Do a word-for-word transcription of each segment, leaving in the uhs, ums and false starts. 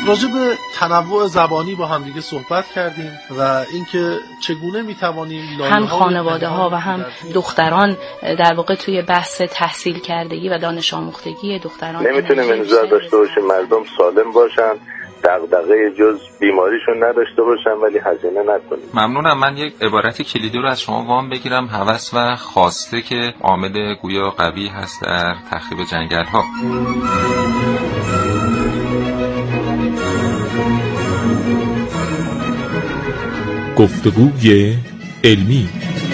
راجع به تنوع زبانی با هم دیگه صحبت کردیم و اینکه چگونه میتوانیم هم خانواده ها و هم دختران در واقع توی بحث تحصیل کردگی و دانش آموختگی دختران نمیتونیم انتظار داشته باشیم مردم سالم باشن، دغدغه جز بیماریشون نداشته باشن ولی هزینه نکنیم. ممنونم. من یک عبارت کلیدی رو از شما وام بگیرم. هوس و خواسته که عامل گویا قوی هست در تخریب جنگل ها. گفتگوی علمی.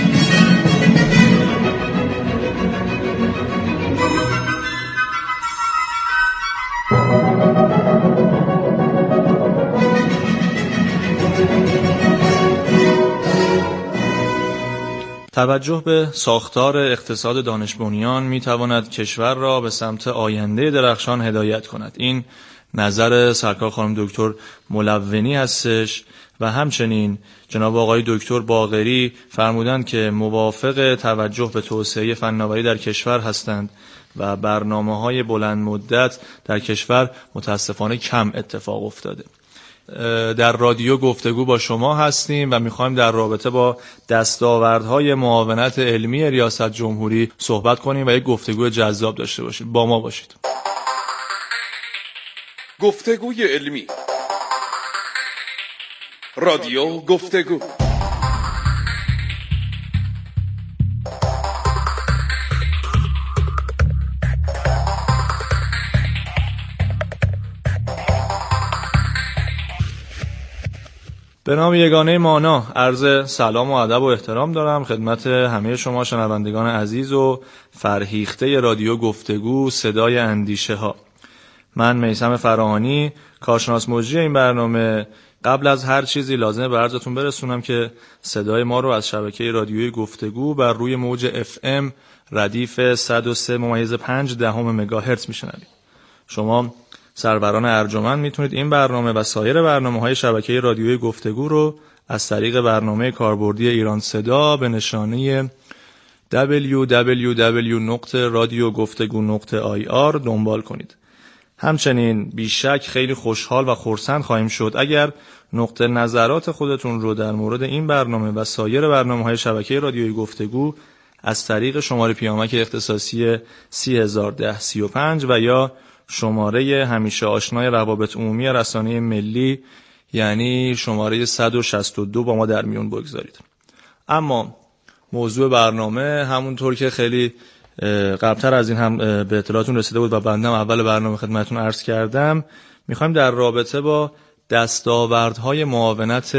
توجه به ساختار اقتصاد دانش بنیان می تواند کشور را به سمت آینده درخشان هدایت کند. این نظر سرکار خانم دکتر ملونی هستش و همچنین جناب آقای دکتر باقری فرمودند که موافق توجه به توسعه فناوری در کشور هستند و برنامه‌های بلند مدت در کشور متاسفانه کم اتفاق افتاده. در رادیو گفتگو با شما هستیم و میخوایم در رابطه با دستاوردهای معاونت علمی ریاست جمهوری صحبت کنیم و یک گفتگو جذاب داشته باشیم. با ما باشید. گفتگوی علمی، رادیو گفتگو. به نام یگانه مانا عرض سلام و ادب و احترام دارم خدمت همه شما شنوندگان عزیز و فرهیخته رادیو گفتگو صدای اندیشه ها. من میثم فراهانی، کارشناس مجری این برنامه. قبل از هر چیزی لازمه به عرضتون برسونم که صدای ما رو از شبکه رادیوی گفتگو بر روی موج اف ام ردیف صد و سه ممیز پنج دهم مگاهرتز میشنوید. شما سروران ارجمند میتونید این برنامه و سایر برنامه‌های شبکه رادیویی گفتگو رو از طریق برنامه کاربردی ایران صدا به نشانی دبلیو دبلیو دبلیو نقطه رادیو گفتگو نقطه آی آر دنبال کنید. همچنین بیشک خیلی خوشحال و خرسند خواهیم شد اگر نقطه نظرات خودتون رو در مورد این برنامه و سایر برنامه‌های شبکه رادیویی گفتگو از طریق شماره پیامک اختصاصی سی هزار و ده سی و پنج و یا شماره همیشه آشنای روابط عمومی رسانه ملی یعنی شماره صد و شصت و دو با ما در میون بگذارید. اما موضوع برنامه همونطور که خیلی قبلتر از این هم به اطلاعاتون رسیده بود و بنده هم اول برنامه خدمتتون عرض کردم، میخوایم در رابطه با دستاوردهای معاونت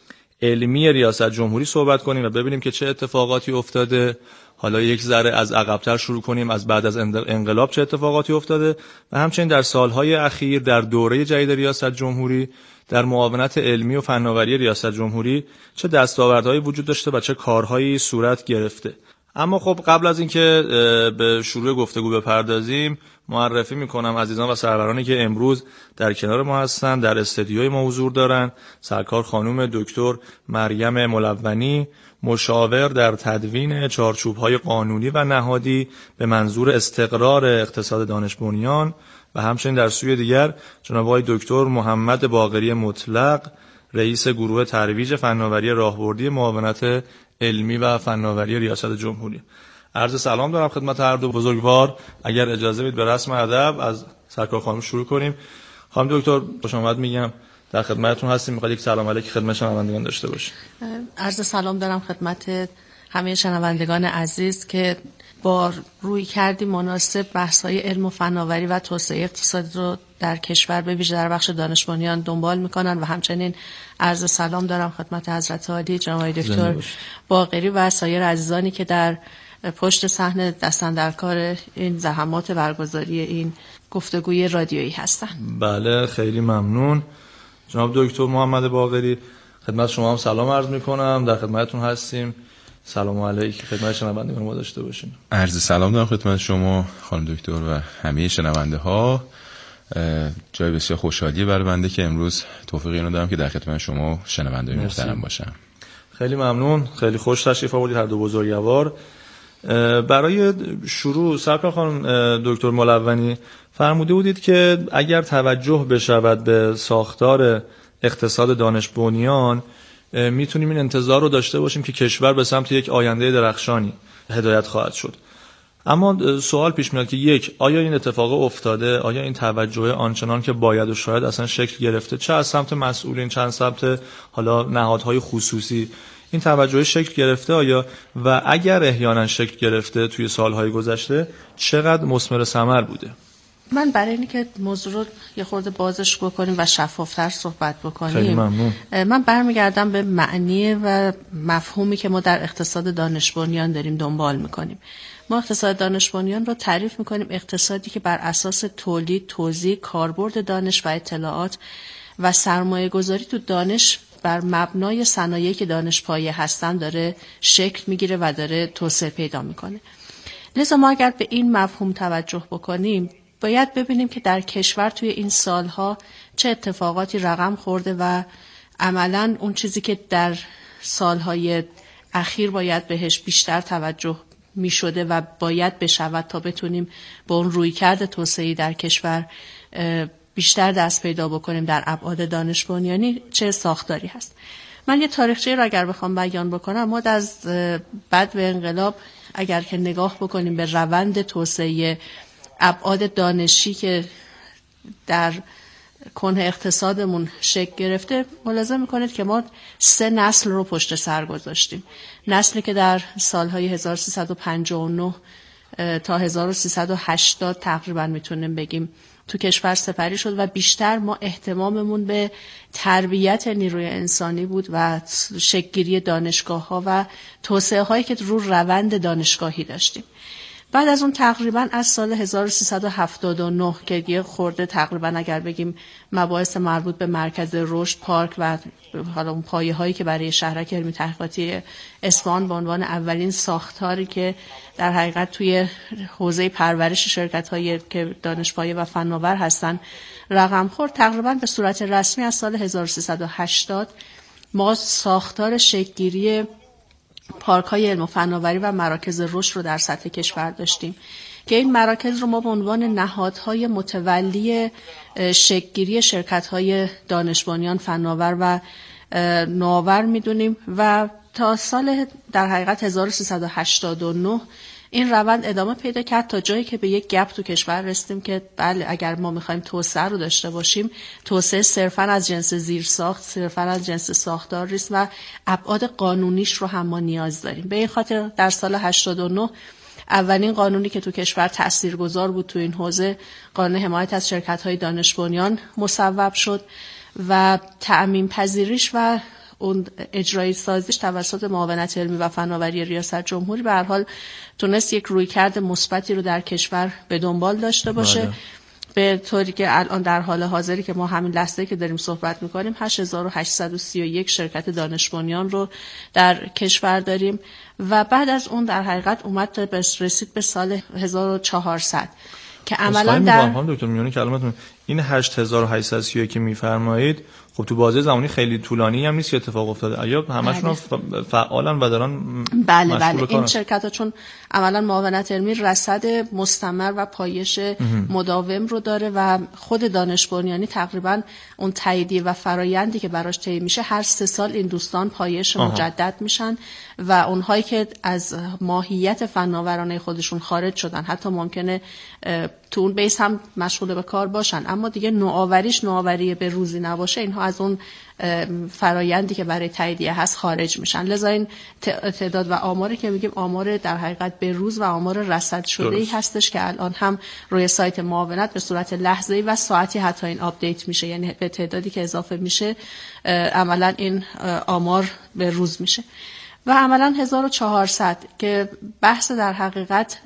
علمی ریاست جمهوری صحبت کنیم و ببینیم که چه اتفاقاتی افتاده. حالا یک ذره از عقب‌تر شروع کنیم، از بعد از انقلاب چه اتفاقاتی افتاده و همچنین در سالهای اخیر در دوره جدید ریاست جمهوری در معاونت علمی و فناوری ریاست جمهوری چه دستاوردهایی وجود داشته و چه کارهایی صورت گرفته. اما خب قبل از اینکه به شروع گفتگو بپردازیم معرفی میکنم عزیزان و سرورانی که امروز در کنار ما هستند، در استودیوی ما حضور دارند. سرکار خانم دکتر مریم ملونی، مشاور در تدوین چارچوب‌های قانونی و نهادی به منظور استقرار اقتصاد دانش بنیان و همچنین در سوی دیگر جناب آقای دکتر محمد باقری مطلق، رئیس گروه ترویج فناوری راهبردی معاونت علمی و فناوری ریاست جمهوری. عرض سلام دارم خدمت هر دو بزرگوار. اگر اجازه بدید به رسم ادب از سرکار خانم شروع کنیم. خانم دکتر خوش آمد میگم، در خدمتتون هستیم. میخواد یک سلام علیک خدمت شنوندگان داشته باشیم. عرض سلام دارم خدمت همه شنوندگان عزیز که با روی کردی مناسب بحث‌های علم و فناوری و توسعه اقتصادی رو در کشور به ویژه در بخش دانش بنیان دنبال میکنن و همچنین عرض سلام دارم خدمت حضرت عالی جناب دکتر باقری و سایر عزیزانی که در پشت صحنه دستن در کار این زحمات برگزاری این گفتگوی رادیویی هستن. بله خیلی ممنون. جناب دکتر محمد باقری خدمت شما هم سلام عرض میکنم، در خدمتتون هستیم. سلام علیکم خدمت شنوندگان ما داشته باشین. عرض سلام دارم خدمت شما خانم دکتر و همه شنونده ها. جای بسیار خوشحالیه برای بنده که امروز توفیق اینو دارم که در خدمت شما شنوندگان محترم باشم. خیلی ممنون، خیلی خوش تشریف آوردید هر دو بزرگوار. برای شروع سرکار خانم دکتر ملونی فرموده بودید که اگر توجه بشود به ساختار اقتصاد دانش بنیان میتونیم این انتظار رو داشته باشیم که کشور به سمت یک آینده درخشانی هدایت خواهد شد. اما سوال پیش میاد که یک، آیا این اتفاق افتاده؟ آیا این توجه آنچنان که باید و شاید اصلا شکل گرفته، چه از سمت مسئولین چه از سمت حالا نهادهای خصوصی این توجه شکل گرفته؟ آیا و اگر احیانا شکل گرفته توی سالهای گذشته چقدر مثمر ثمر بوده؟ من برای اینی که موضوع رو یه خورده بازش بکنیم و شفافتر صحبت بکنیم، خیلی ممنون. من برمیگردم به معنی و مفهومی که ما در اقتصاد دانش بنیان داریم دنبال میکنیم. ما اقتصاد دانش بنیان رو تعریف میکنیم اقتصادی که بر اساس تولید، توزیع، کاربرد دانش و اطلاعات و سرمایه گذاری تو دانش بر مبنای صنایعی که دانش پایه هستن داره شکل میگیره و داره توسعه پیدا میکنه. لذا ما اگر به این مفهوم توجه بکنیم باید ببینیم که در کشور توی این سالها چه اتفاقاتی رقم خورده و عملاً اون چیزی که در سالهای اخیر باید بهش بیشتر توجه می شده و باید بشود تا بتونیم با اون رویکرد توسعه‌ای در کشور بیشتر دست پیدا بکنیم در ابعاد دانش بنیانی چه ساختاری هست. من یه تاریخچه را اگر بخوام بیان بکنم، ما از بعد به انقلاب اگر که نگاه بکنیم به روند توسعه ابعاد دانشی که در کنه اقتصادمون شکل گرفته، ملاحظه میکنید که ما سه نسل رو پشت سر گذاشتیم. نسلی که در سالهای هزار و سیصد و پنجاه و نه تا هزار و سیصد و هشتاد تقریبا میتونیم بگیم تو کشور سپری شد و بیشتر ما اهتماممون به تربیت نیروی انسانی بود و شکل‌گیری دانشگاه‌ها و توسعه هایی که رو روند دانشگاهی داشتیم. بعد از اون تقریبا از سال هزار و سیصد و هفتاد و نه که یه خورده تقریبا اگر بگیم مباحث مربوط به مرکز رشد، پارک و حالا اون پایه هایی که برای شهرک علمی تحقیقاتی اصفهان به عنوان اولین ساختاری که در حقیقت توی حوزه پرورش شرکت هایی که دانشپایه و فناور هستن رقم خورد، تقریبا به صورت رسمی از سال هزار و سیصد و هشتاد ما ساختار شکل‌گیری پارک های علم و فناوری و مراکز رشد رو در سطح کشور داشتیم که این مراکز رو ما به عنوان نهادهای متولی شکل‌گیری شرکت های دانش بنیان، فناور و نوآور میدونیم و تا سال در حقیقت هزار و سیصد و هشتاد و نه این روند ادامه پیدا کرد تا جایی که به یک گپ تو کشور رسیدیم که بله اگر ما میخوایم توسعه رو داشته باشیم، توسعه صرفاً از جنس زیرساخت، صرفاً از جنس ساختار نیست و ابعاد قانونیش رو هم ما نیاز داریم. به این خاطر در سال هشتاد و نه اولین قانونی که تو کشور تاثیرگذار بود تو این حوزه، قانون حمایت از شرکت‌های دانش بنیان مصوب شد و تعمیم پذیریش و اون اجرایی سازیش توسط معاونت علمی و فناوری ریاست جمهوری به هر حال تونست یک رویکرد مثبتی رو در کشور به دنبال داشته باشه. بله. به طوری که الان در حال حاضری که ما همین لحظه که داریم صحبت میکنیم هشت هزار و هشتصد و سی و یک شرکت دانش بنیان رو در کشور داریم و بعد از اون در حقیقت اومد به رسید به سال هزار و چهارصد که عملا در دکتر میونی کلمتون این هشت هزار و هشتصد و سی و یک که میفرمایید خب تو بازه زمانی خیلی طولانی هم نیست که اتفاق افتاده. آیا همشون فعالن و دارن بله بله این شرکت ها چون عملا معاونت علمی رصد مستمر و پایش مداوم رو داره و خود دانش بنیانی تقریبا اون تاییدیه و فرایندی که براش طی میشه هر سه سال این دوستان پایش آها. مجدد میشن و اونهایی که از ماهیت فناورانه خودشون خارج شدن حتی ممکنه تو اون بیس هم مشغول به کار باشن اما دیگه نوآوریش نوآوری به روزی نباشه، اینها از اون فرایندی که برای تاییدیه هست خارج میشن. لذا این تعداد و آماری که میگیم آمار در حقیقت به روز و آمار رصد شده ای هستش که الان هم روی سایت معاونت به صورت لحظه‌ای و ساعتی حتی این آپدیت میشه، یعنی به تعدادی که اضافه میشه عملا این آمار به روز میشه و عملا هزار و چهارصد که بحث در حقیقت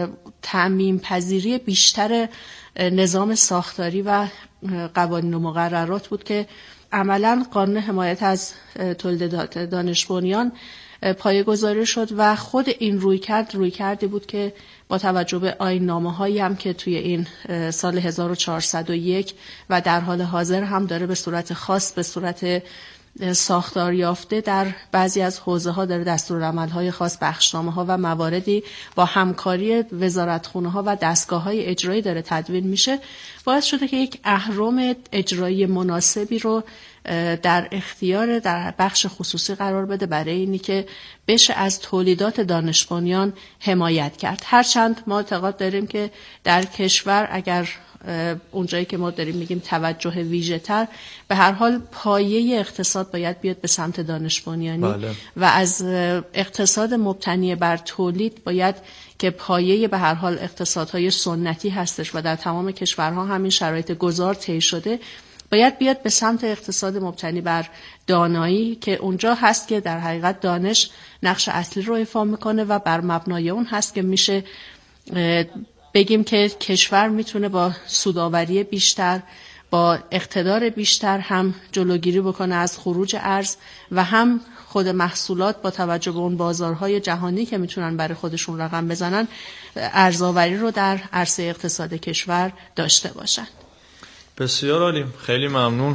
تعمیم پذیری بیشتر نظام ساختاری و قوانین و مقررات بود که عملا قانون حمایت از تولید دانش بنیان پایه‌گذاری شد و خود این رویکرد رویکردی بود که با توجه به آیین‌نامه‌هایی هم که توی این سال هزار و چهارصد و یک و در حال حاضر هم داره به صورت خاص به صورت ساختار یافته در بعضی از حوزه‌ها داره دستورالعمل‌های خاص، بخشنامه‌ها و مواردی با همکاری وزارتخونه‌ها و دستگاه‌های اجرایی داره تدوین میشه، باعث شده که یک اهرم اجرایی مناسبی رو در اختیار در بخش خصوصی قرار بده برای اینی که بشه از تولیدات دانش بنیان حمایت کرد. هرچند ما اعتقاد داریم که در کشور اگر اونجایی که ما داریم میگیم توجه ویژه تر، به هر حال پایه اقتصاد باید بیاد به سمت دانش بنیانی. بله. و از اقتصاد مبتنی بر تولید باید که پایه به هر حال اقتصادهای سنتی هستش و در تمام کشورها همین شرایط گذار طی شده، باید بیاد به سمت اقتصاد مبتنی بر دانایی که اونجا هست که در حقیقت دانش نقش اصلی رو ایفا میکنه و بر مبنای اون هست که میشه بگیم که کشور میتونه با سودآوری بیشتر، با اقتدار بیشتر هم جلوگیری بکنه از خروج ارز و هم خود محصولات با توجه به اون بازارهای جهانی که میتونن برای خودشون رقم بزنن، ارزآوری رو در عرصه اقتصاد کشور داشته باشن. بسیار عالی، خیلی ممنون.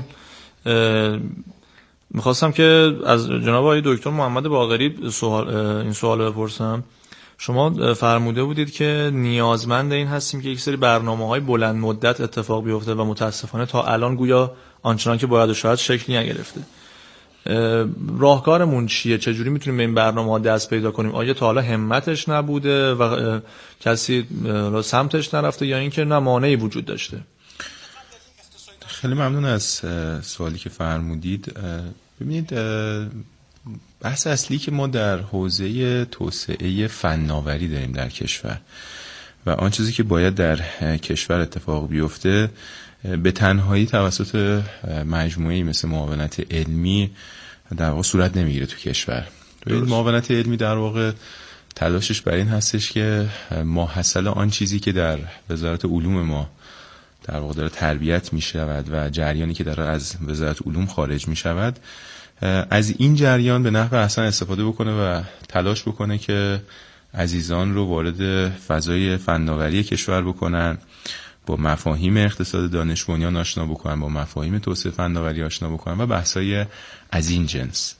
میخواستم که از جناب آقای دکتر محمد باقری سوال این سوال بپرسم. شما فرموده بودید که نیازمند این هستیم که یک سری برنامه‌های بلند مدت اتفاق بیفته و متاسفانه تا الان گویا آنچنان که باید و شاید شکلی نگرفته. راهکارمون چیه؟ چجوری میتونیم به این برنامه‌ها دست پیدا کنیم؟ آیا تا حالا همتش نبوده و کسی سمتش نرفته یا اینکه نه مانعی وجود داشته؟ خیلی ممنون از سوالی که فرمودید. ببینید، بحث اصلی که ما در حوزه توسعه فناوری داریم در کشور و آن چیزی که باید در کشور اتفاق بیفته به تنهایی توسط مجموعه‌ای مثل معاونت علمی در واقع صورت نمیگیره تو کشور. ببینید، معاونت علمی در واقع تلاشش بر این هستش که ماحصل آن چیزی که در وزارت علوم ما در واقع داره تربیت می شود و جریانی که داره از وزارت علوم خارج می شود، از این جریان به نحو احسن استفاده بکنه و تلاش بکنه که عزیزان رو وارد فضای فناوری کشور بکنن، با مفاهیم اقتصاد دانش بنیان آشنا بکنن، با مفاهیم توسعه فناوری آشنا بکنن و بحث‌های از این جنس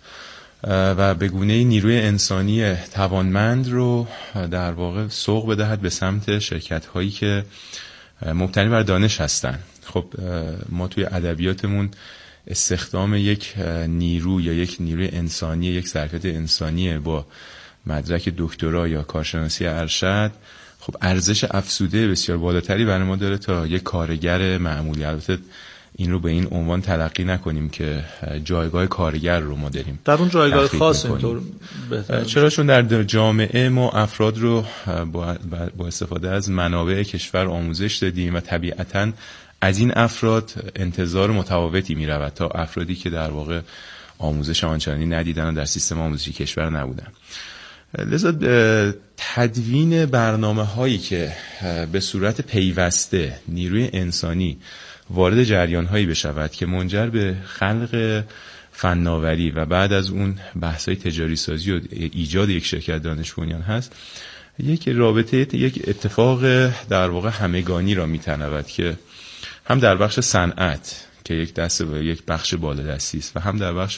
و به گونه نیروی انسانی توانمند رو در واقع سوق بدهد به سمت شرکت‌هایی که مبتنی بر دانش هستن. خب ما توی ادبیاتمون استخدام یک نیرو یا یک نیروی انسانی، یک ظرفیت انسانی با مدرک دکترا یا کارشناسی ارشد، خب ارزش افزوده بسیار بالاتری برای ما داره تا یک کارگر معمولی. البته این رو به این عنوان تلقی نکنیم که جایگاه کارگر رو ما داریم در اون جایگاه خاص اینطور بهتره. چرا؟ چون در جامعه ما افراد رو با, با استفاده از منابع کشور آموزش دادیم و طبیعتاً از این افراد انتظار متفاوتی می رود تا افرادی که در واقع آموزش آنچنانی ندیدن و در سیستم آموزشی کشور نبودن. لذا تدوین برنامه هایی که به صورت پیوسته نیروی انسانی وارد جریان هایی بشود که منجر به خلق فناوری و بعد از اون بحث های تجاری سازی و ایجاد یک شرکت دانش بنیان هست، یک رابطه، یک اتفاق در واقع همگانی را میتنود که هم در بخش صنعت که یک دست و یک بخش بالادستی است و هم در بخش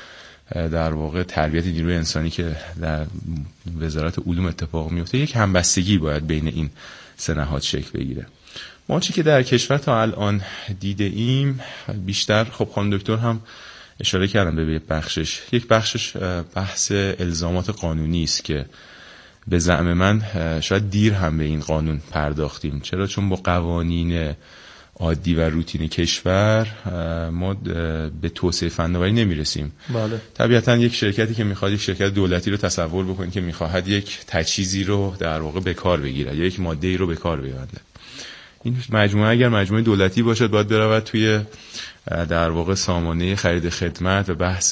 در واقع تربیت نیروی انسانی که در وزارت علوم اتفاق میفته، یک همبستگی باید بین این سه نهاد شکل بگیره. ما چی که در کشور تا الان دیده ایم بیشتر، خب خانم دکتر هم اشاره کردن به یک بخشش، یک بخشش بحث الزامات قانونی است که به زعم من شاید دیر هم به این قانون پرداختیم. چرا؟ چون با قوانین عادی و روتین کشور ما به توسعه فناوری نمیرسیم. بله. طبیعتا یک شرکتی که میخواد یک شرکت دولتی رو تصور بکنید که میخواهد یک تجهیزی رو در واقع به کار بگیره یا یک ماده‌ای رو به کار ببنده، این مجموعه اگر مجموعه دولتی باشد باید برود توی در واقع سامانه خرید خدمت و بحث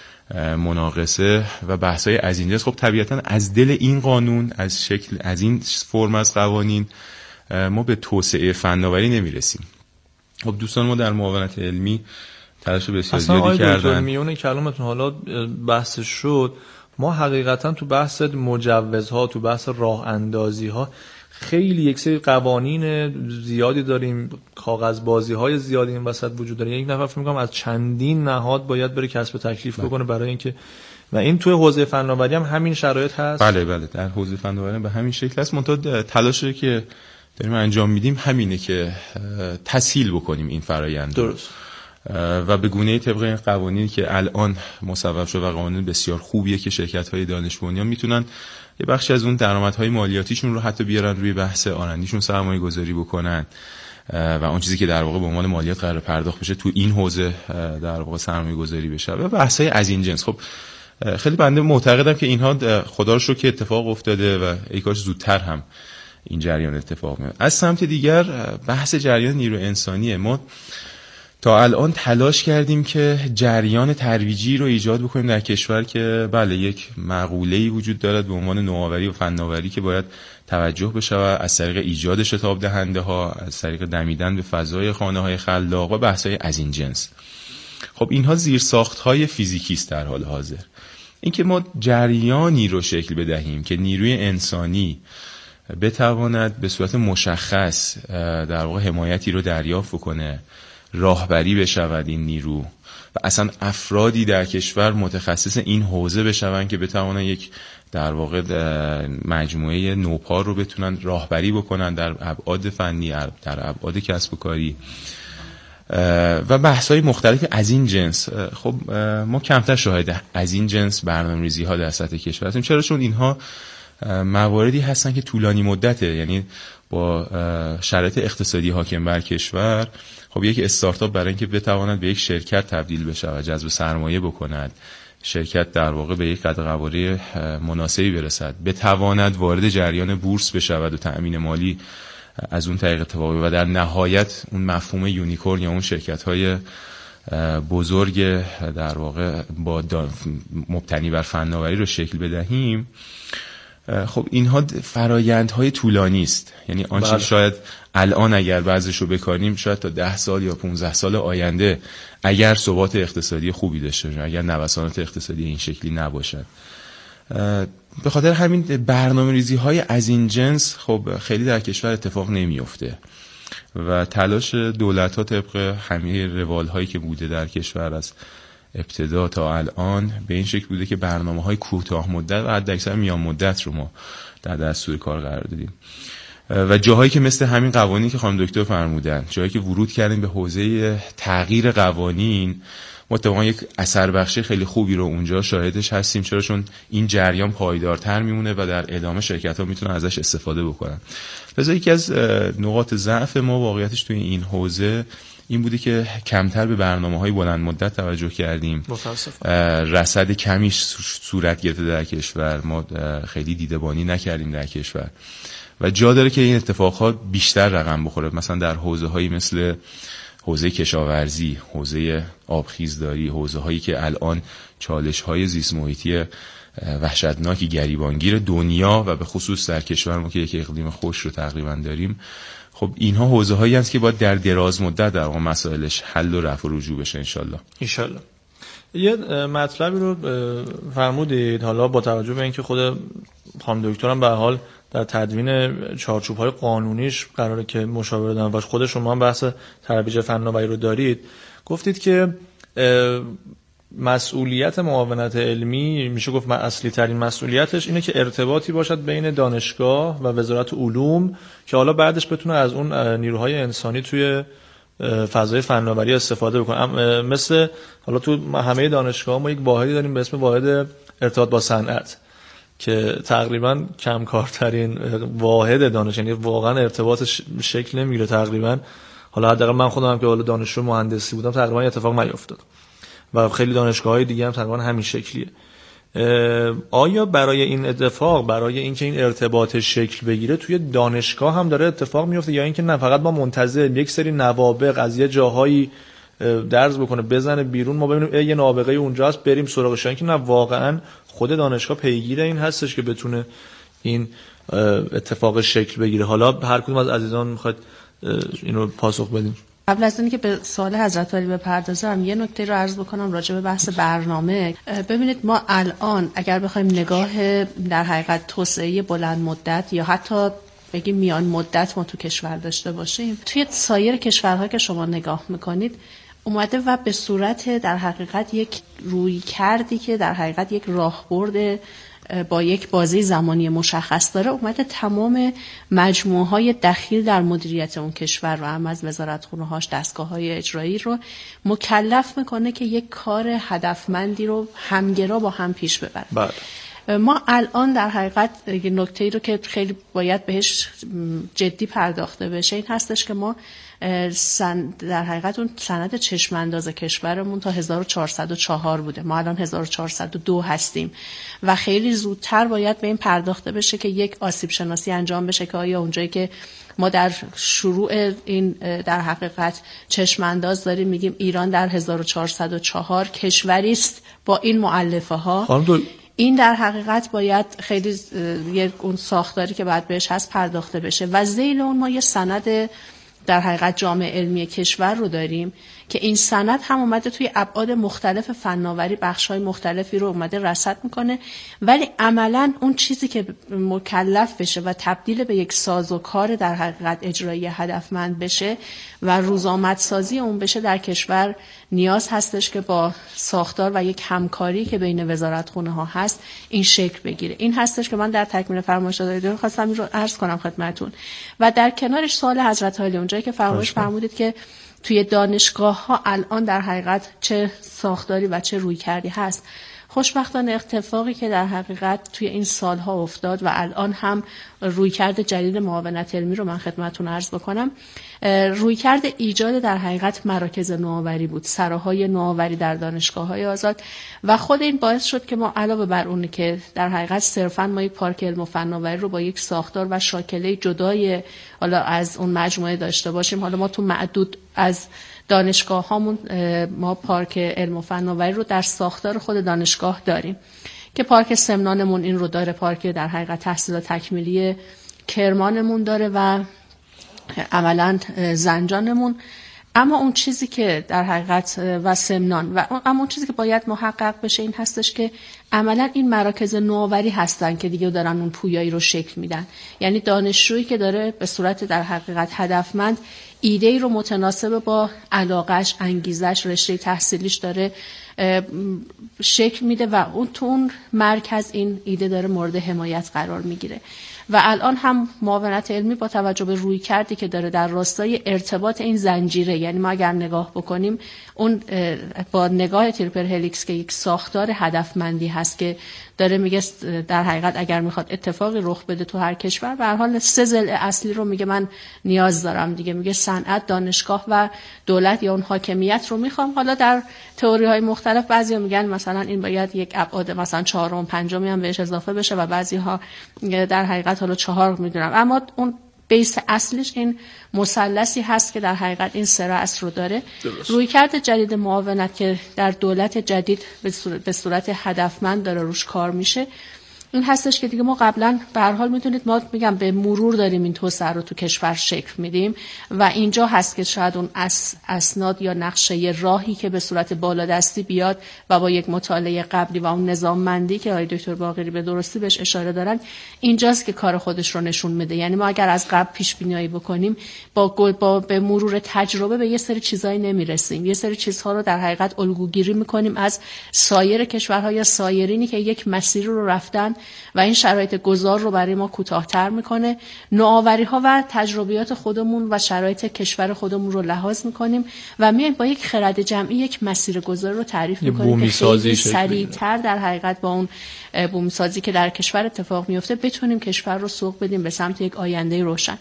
مناقصه و بحث‌های از این جنس. خب طبیعتا از دل این قانون، از شکل از این فرم از قوانین ما به توسعه فناوری نمیرسیم. خب دوستان ما در معاونت علمی تلاش بسیار زیادی کردن. اصلا میونه کلامتون حالا بحث شد، ما حقیقتا تو بحث مجوزها، تو بحث راه اندازی ها خیلی یک سری قوانین زیادی داریم، کاغذ بازی های زیادی این وسط وجود داره. یک نفر فکر می‌کنم از چندین نهاد باید بره کسب تکلیف بکنه برای اینکه، و این توی حوزه فناوری هم همین شرایط هست. بله بله در حوزه فناوری به همین شکل است. منتها تلاشی که داریم انجام میدیم همینه که تسهیل بکنیم این فرآیند. درست. و به گونه‌ای طبق این قوانینی که الان مصوب شده و قوانین بسیار خوبیه که شرکت‌های دانش بنیان میتونن یه بخشی از اون درآمدهای مالیاتیشون رو حتی بیارن روی بحث آرندیشون سرمایه گذاری بکنن و اون چیزی که در واقع به عنوان مالیات قرار پرداخت بشه تو این حوزه در واقع سرمایه گذاری بشه و بحث‌های از این جنس. خب خیلی بنده معتقدم که اینها خدا رو شکر که اتفاق افتاده و ای کاش زودتر هم این جریان اتفاق میفته. از سمت دیگر بحث جریان نیرو انسانیه. ما تا الان تلاش کردیم که جریان ترویجی رو ایجاد بکنیم در کشور که بله یک مقوله‌ای وجود دارد به عنوان نوآوری و فناوری که باید توجه بشه و از طریق ایجاد شتاب دهنده ها، از طریق دمیدن به فضای خانه‌های خلاق و بحث‌های از این جنس. خب اینها زیرساخت‌های فیزیکی است در حال حاضر. اینکه ما جریانی رو شکل بدهیم که نیروی انسانی بتواند به صورت مشخص در واقع حمایتی رو دریافت کنه، راهبری بشود این نیرو و اصلا افرادی در کشور متخصص این حوزه بشون که بتوانن یک در واقع مجموعه نوپا رو بتونن راهبری بکنن در ابعاد فنی، در ابعاد کسب و کاری و بحث‌های مختلفی از این جنس. خب ما کمتر شاهد از این جنس برنامه‌ریزی‌ها در سطح کشور هستیم. چرا؟ چون اینها مواردی هستن که طولانی مدته، یعنی با شرایط اقتصادی حاکم بر کشور خب یک استارتاپ برای اینکه بتواند به یک شرکت تبدیل بشه و جذب سرمایه بکند، شرکت در واقع به یک قدر قواره مناسبی برسد، بتواند وارد جریان بورس بشود و تأمین مالی از اون طریق اتفاق و در نهایت اون مفهوم یونیکورن یا اون شرکت‌های بزرگ در واقع با مبتنی بر فناوری رو شکل بدهیم. خب اینها فرایندهای طولانی است. یعنی آنچه بله. شاید الان اگر بعضیش رو بکاریم شاید تا ده سال یا پانزده سال آینده اگر ثبات اقتصادی خوبی داشته باشیم، اگر نوسانات اقتصادی این شکلی نباشد. به خاطر همین برنامه‌ریزی‌های از این جنس خب خیلی در کشور اتفاق نمیفته و تلاش دولت‌ها طبق همه روال‌هایی که بوده در کشور از ابتدا تا الان به این شکل بوده که برنامه‌های کوتاه مدت و حداکثر میان مدت رو ما در دستور کار قرار دادیم و جاهایی که مثل همین قوانینی که خانم دکتر فرمودن، جایی که ورود کردیم به حوزه تغییر قوانین، ما اتفاقا یک اثر بخشی خیلی خوبی رو اونجا شاهدش هستیم. چرا؟ چون این جریان پایدارتر میمونه و در ادامه شرکت‌ها میتونن ازش استفاده بکنن. لذا یکی از نقاط ضعف ما واقعیتش توی این حوزه این بوده که کمتر به برنامه‌های بلند مدت توجه کردیم. رصد کمی صورت گرفته در کشور، ما خیلی دیده‌بانی نکردیم در کشور و جا داره که این اتفاقات بیشتر رقم بخوره. مثلا در حوزه‌هایی مثل حوزه کشاورزی، حوزه آبخیزداری، حوزه‌هایی که الان چالش‌های زیست محیطی وحشتناکی گریبانگیر دنیا و به خصوص در کشور ما که یک اقلیم خشک رو تقریبا داریم، خب اینها حوزه‌هایی هست که باید در دراز مدت در واقع مسائلش حل و رفع و رجوع بشه انشالله. انشالله. یه مطلبی رو فرمودید، حالا با توجه به اینکه خود خانم دکترم به حال در تدوین چارچوب‌های قانونیش قراره که مشاوره دادن و خود شما هم بحث ترویج فناوری رو دارید، گفتید که مسئولیت معاونت علمی میشه گفت اصلی ترین مسئولیتش اینه که ارتباطی باشد بین دانشگاه و وزارت علوم که حالا بعدش بتونه از اون نیروهای انسانی توی فضای فناوری استفاده بکنه. مثل حالا تو همه دانشگاه ما یک واحدی داریم به اسم واحد ارتباط با صنعت که تقریبا کمکارترین واحد دانش، یعنی واقعا ارتباطش شکل نمیگیره تقریبا. حالا حداقل من خودم هم که حالا دانشجو مهندسی بودم تقریبا اتفاق نیفتاد و خیلی دانشگاه‌های دیگه هم تقریبا همین شکلیه. آیا برای این اتفاق، برای اینکه این ارتباط شکل بگیره توی دانشگاه هم داره اتفاق میفته یا اینکه نه فقط ما منتظر یک سری نوابغ از یه جاهایی درز بکنه بزنه بیرون ما ببینیم یه نابغه اونجا هست بریم سراغش، اینکه نه واقعا خود دانشگاه پیگیر این هستش که بتونه این اتفاق شکل بگیره؟ حالا هر کدوم از عزیزان میخواد اینو پاسخ بدیم. قبل از اینکه به سوال حضرت علی بپردازم یه نکته رو عرض بکنم راجع به بحث برنامه. ببینید ما الان اگر بخوایم نگاه در حقیقت توسعه بلند مدت یا حتی بگیم میان مدت ما تو کشور داشته باشیم. توی سایر کشورها که شما نگاه میکنید اومده و به صورت در حقیقت یک روی کردی که در حقیقت یک راهبرد با یک بازه زمانی مشخص داره، اومده تمام مجموعه های دخیل در مدیریت اون کشور رو هم از وزارتخونه هاش، دستگاه های اجرایی رو مکلف میکنه که یک کار هدفمندی رو همگرا با هم پیش ببره. بله. ما الان در حقیقت نکته‌ای رو که خیلی باید بهش جدی پرداخته بشه این هستش که ما در حقیقت اون سند چشم انداز کشورمون تا هزار و چهارصد و چهار بوده، ما الان هزار و چهارصد و دو هستیم و خیلی زودتر باید به این پرداخته بشه که یک آسیب شناسی انجام بشه که آیا اونجایی که ما در شروع این در حقیقت چشم انداز داریم میگیم ایران در هزار و چهارصد و چهار کشوری است با این مؤلفه ها، این در حقیقت باید خیلی یک اون ساختاری که باید بهش هست پرداخته بشه و ذیل اون ما یه سند در حقیقت جامعه علمی کشور رو داریم که این سند هم اومده توی ابعاد مختلف فناوری بخش‌های مختلفی رو اومده رصد میکنه، ولی عملاً اون چیزی که مکلف بشه و تبدیل به یک سازوکار در حقیقت اجرایی هدفمند بشه و روزآمدسازی اون بشه در کشور نیاز هستش که با ساختار و یک همکاری که بین وزارتخونه ها هست این شکل بگیره. این هستش که من در تکمیل فرمایش دادم خواستم این رو عرض کنم خدمتتون. و در کنارش سوال حضرت عالی اونجایی که فرمایش فرمودید که توی دانشگاه ها الان در حقیقت چه ساختاری و چه روی کردی هست. خوشبختانه اتفاقی که در حقیقت توی این سالها افتاد و الان هم رویکرد جدید معاونت علمی رو من خدمتتون عرض بکنم، رویکرد ایجاد در حقیقت مراکز نوآوری بود، سراهای نوآوری در دانشگاه‌های آزاد و خود این باعث شد که ما علاوه بر اون که در حقیقت صرفاً ما یک پارک علم و فناوری رو با یک ساختار و شاکله جدای حالا از اون مجموعه داشته باشیم، حالا ما تو معدود از دانشگاه هامون ما پارک علم و فناوری رو در ساختار خود دانشگاه داریم که پارک سمنانمون این رو داره، پارک در حقیقت تحصیلات تکمیلی کرمانمون داره و عملاً زنجانمون. اما اون چیزی که در حقیقت و سمنان و اما اون چیزی که باید محقق بشه این هستش که عملاً این مراکز نوآوری هستن که دیگه دارن اون پویایی رو شکل میدن، یعنی دانشجویی که داره به صورت در حقیقت هدفمند ایده‌ای رو متناسب با علاقش، انگیزش، رشته تحصیلیش داره شکل میده و اون تو اون مرکز این ایده داره مورد حمایت قرار میگیره. و الان هم معاونت علمی با توجه به روی کردی که داره در راستای ارتباط این زنجیره، یعنی ما اگر نگاه بکنیم اون با نگاه تریپل هلیکس که یک ساختار هدفمندی هست که داره میگه در حقیقت اگر میخواد اتفاقی رخ بده تو هر کشور به هر حال سه ضلع اصلی رو میگه من نیاز دارم دیگه، میگه صنعت، دانشگاه و دولت یا اون حاکمیت رو میخوام. حالا در تئوری های مختلف بعضیا میگن مثلا این باید یک ابعاد مثلا چهارم پنجمی هم بهش اضافه بشه و بعضیها در حقیقت حالا چهار میدونم، اما اون بیس اصلیش این مثلثی هست که در حقیقت این سه رأس رو داره. رویکرد جدید معاونت که در دولت جدید به صورت هدفمند داره روش کار میشه این هستش که دیگه ما قبلا به هر حال میتونید ما میگم به مرور داریم این توسعه رو تو کشور شکل میدیم و اینجا هست که شاید اون اس اسناد یا نقشه راهی که به صورت بالادستی بیاد و با یک مطالعه قبلی و اون نظاممندی که آقای دکتر باقری به درستی بهش اشاره دارن اینجاست که کار خودش رو نشون میده. یعنی ما اگر از قبل پیش بینی بکنیم با, با به مرور تجربه به یه سری چیزایی نمیرسیم، یه سری چیزها رو در حقیقت الگوگیری میکنیم از سایر کشورها یا سایرینی که یک مسیر رو رفتن و این شرایط گذار رو برای ما کوتاه‌تر میکنه. نوآوری‌ها و تجربیات خودمون و شرایط کشور خودمون رو لحاظ میکنیم و میایم با یک خرد جمعی یک مسیر گذار رو تعریف میکنیم که خیلی سریع‌تر در حقیقت با اون بومی سازی که در کشور اتفاق میفته بتونیم کشور رو سوق بدیم به سمت یک آینده روشن.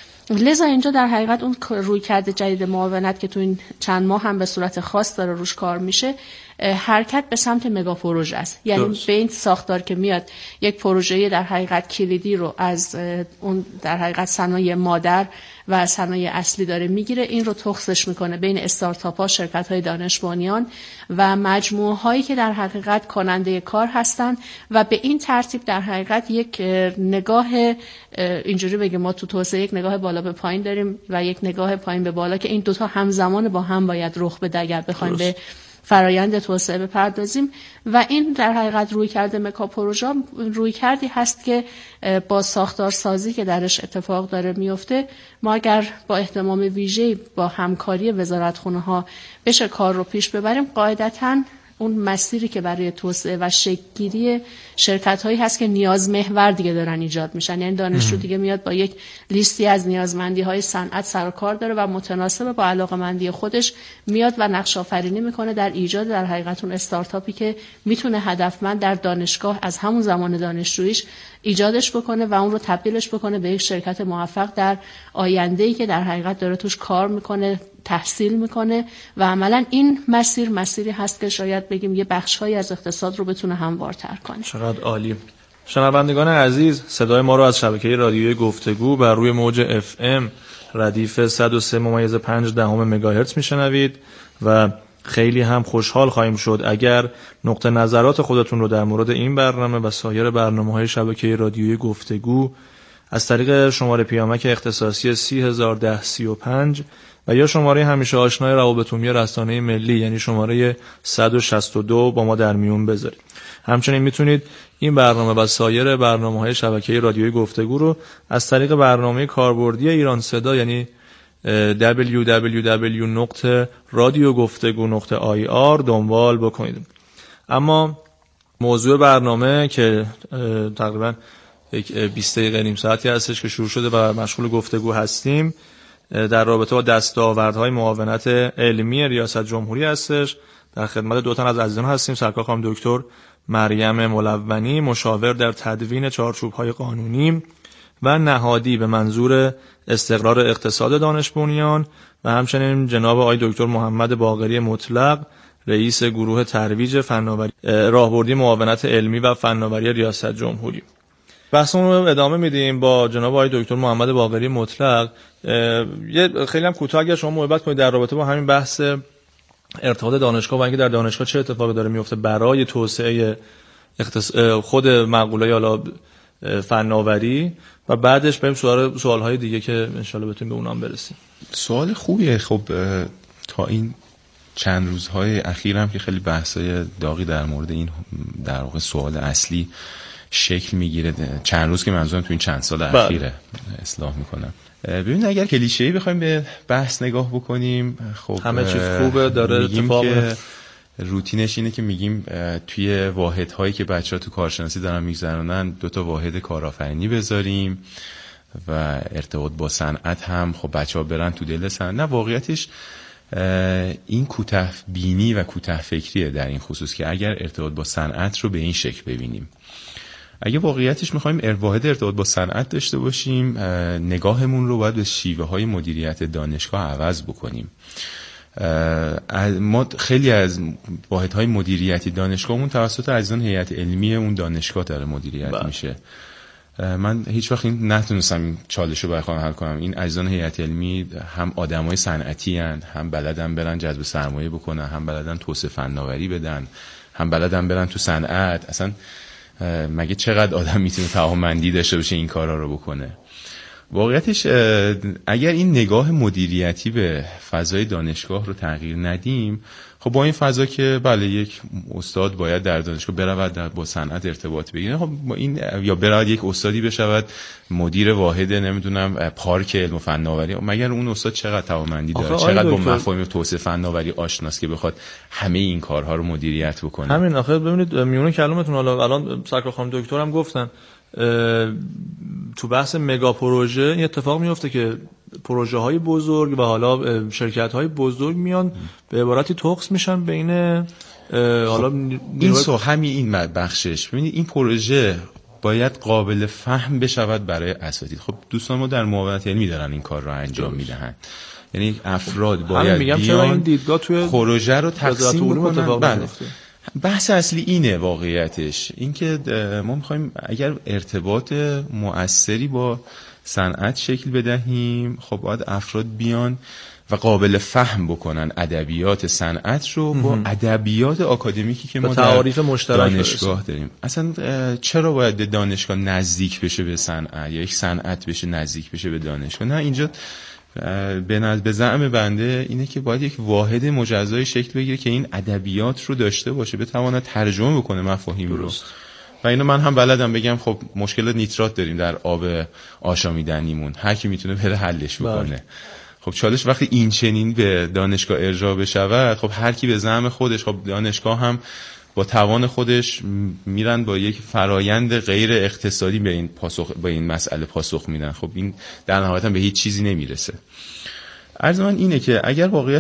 لذا اینجا در حقیقت اون رویکرد جدید معاونت که تو این چند ماه هم به صورت خاص داره روش کار میشه حرکت به سمت مگا پروژه است. یعنی درست. به این ساختار که میاد یک پروژه در حقیقت کلیدی رو از اون در حقیقت صنایع مادر و صنایع اصلی داره میگیره، این رو تخصصش میکنه بین استارتاپ ها، شرکت های دانش بنیان و مجموعه هایی که در حقیقت کننده کار هستن و به این ترتیب در حقیقت یک نگاه اینجوری بگیم ما تو توسعه یک نگاه بالا به پایین داریم و یک نگاه پایین به بالا که این دوتا همزمان با هم باید رخ بده اگر بخوایم به فرایند توسعه بپردازیم. و این در حقیقت روی کرده مگا پروژه روی کردی هست که با ساختارسازی که درش اتفاق داره میفته، ما اگر با اهتمام ویژه‌ای با همکاری وزارتخونه‌ها بشه کار رو پیش ببریم، قاعدتاً اون مسیری که برای توسعه و شکل‌گیری شرکت‌هایی هست که نیاز محور دیگه دارن ایجاد میشن. یعنی دانشجو دیگه میاد با یک لیستی از نیازمندی‌های صنعت سر و کار داره و متناسب با علاقه‌مندی خودش میاد و نقش آفرینی میکنه در ایجاد در حقیقت اون استارتاپی که میتونه هدفمند در دانشگاه از همون زمان دانشجوییش ایجادش بکنه و اون رو تبدیلش بکنه به یک شرکت موفق در آینده‌ای که در حقیقت داره توش کار میکنه، تحصیل میکنه و عملا این مسیر مسیری هست که شاید بگیم یه بخش‌هایی از اقتصاد رو بتونه هموارتر کنه. چقدر عالی. شنوندگان عزیز، صدای ما رو از شبکه رادیوی گفتگو بر روی موج اف ام ردیف صد و سه ممیز پنج دهم مگاهرتز میشنوید و خیلی هم خوشحال خواهیم شد اگر نقطه نظرات خودتون رو در مورد این برنامه و سایر برنامه‌های شبکه رادیویی گفتگو از طریق شماره پیامک اختصاصی سی هزار و ده سی و پنج و یا شماره همیشه آشنای روابط عمومی رسانه ملی یعنی شماره صد و شصت و دو با ما در میون بذارید. همچنین میتونید این برنامه و سایر برنامه‌های شبکه رادیویی گفتگو رو از طریق برنامه کاربردی ایران صدا یعنی دبلیو دبلیو دبلیو دات رادیو گفتگو دات آی آر دنبال بکنید. اما موضوع برنامه که تقریبا یک بیست دقیقه نیم ساعتی هستش که شروع شده و مشغول گفتگو هستیم، در رابطه با دستاوردهای معاونت علمی ریاست جمهوری هستش. در خدمت دو تن از عزیزان هستیم. سرکار خانم دکتر مریم ملونی، مشاور در تدوین چارچوب‌های قانونی و نهادی به منظور استقرار اقتصاد دانش بنیان و همچنین جناب آقای دکتر محمد باقری مطلق، رئیس گروه ترویج فناوری راهبردی معاونت علمی و فناوری ریاست جمهوری. بحثمون رو ادامه میدیم با جناب آقای دکتر محمد باقری مطلق. یه خیلی هم کوتاه اگر شما محبت کنید در رابطه با همین بحث ارتقاء دانشگاه و اینکه در دانشگاه چه اتفاقی داره میفته برای توسعه اختص... خود مقوله حالا فناوری و بعدش بریم سوال سوال‌های دیگه که انشالله بتونیم به اونام برسیم. سوال خوبیه. خب تا این چند روزهای اخیرم که خیلی بحثای داغی در مورد این در واقع سوال اصلی شکل میگیره، چند روز که منظورم تو این چند سال اخیره اصلاح میکنم. ببین اگر کلیشه‌ای بخوایم به بحث نگاه بکنیم، خب همه چیز خوبه داره اتفاق که روتینش اینه که میگیم توی واحدهایی که بچه‌ها تو کارشناسی دارن میگذرونن دو تا واحد کارآفرینی بذاریم و ارتباط با صنعت هم خب بچه‌ها برن تو دل صنعت. نه، واقعیتش این کوتاه بینی و کوتاه فکریه در این خصوص که اگر ارتباط با صنعت رو به این شکل ببینیم، اگه واقعیتش میخوایم واحد ارتباط با صنعت داشته باشیم، نگاهمون رو باید به شیوه های مدیریت دانشگاه عوض بکنیم. ما خیلی از واحدهای مدیریتی دانشگاهمون توسط عزیزان هیئت علمی اون دانشگاه داره مدیریت با. میشه. من هیچ وقت این نتونستم این چالش رو برای خودم حل کنم. این عزیزان هیئت علمی هم آدمای صنعتی ان، هم بلدن برن جذب سرمایه بکنن، هم بلدن توسعه فناوری بدن، هم بلدن برن تو صنعت. اصلا مگه چقدر آدم میتونه توانمندی داشته باشه این کارا رو بکنه؟ واقعیتش اگر این نگاه مدیریتی به فضای دانشگاه رو تغییر ندیم، خب با این فضا که بله یک استاد باید در دانشگاه برود در با صنعت ارتباط بگیره، خب با این یا برود یک استادی بشود مدیر واحد نمیدونم پارک علم و فناوری، مگر اون استاد چقدر توانمندی داره، چقدر با مفاهیم توسعه فناوری آشناست که بخواد همه این کارها رو مدیریت بکنه؟ همین آخه ببینید میونه کلامتون، حالا الان سرکار خانم دکترم گفتن تو بحث مگا پروژه این اتفاق میفته که پروژه های بزرگ و حالا شرکت های بزرگ میان به عبارتی تقص میشن بین حالا خب این سو همین این بخشش. ببینید این پروژه باید قابل فهم بشود برای اساتید. خب دوستان ما در معاونت علمی دارن این کار رو انجام میدهن، یعنی افراد باید بیان دیدگاه توی پروژه رو تقسیم کنن. بله. بحث اصلی اینه واقعیتش، اینکه ما میخوایم اگر ارتباط مؤثری با صنعت شکل بدهیم، خب باید افراد بیان و قابل فهم بکنن ادبیات صنعت رو با ادبیات آکادمیکی که ما در دانشگاه داریم. اصلا چرا باید به دانشگاه نزدیک بشه به صنعت یا یک صنعت بشه نزدیک بشه به دانشگاه؟ نه، اینجا به زعم بنده اینه که باید یک واحد مجزای شکل بگیره که این ادبیات رو داشته باشه، بتواند ترجمه بکنه مفاهیم رو. و اینو من هم بلدم بگم خب مشکل نیترات داریم در آب آشامیدنیمون، هر کی میتونه بره حلش بکنه. خب چالش وقتی این چنین به دانشگاه ارجاع بشود، خب هر کی به زعم خودش، خب دانشگاه هم با توان خودش میرن با یک فرایند غیر اقتصادی به این پاسخ به این مسئله پاسخ میدن. خب این در نهایت هم به هیچ چیزی نمیرسه. عرض من اینه که اگر واقعیت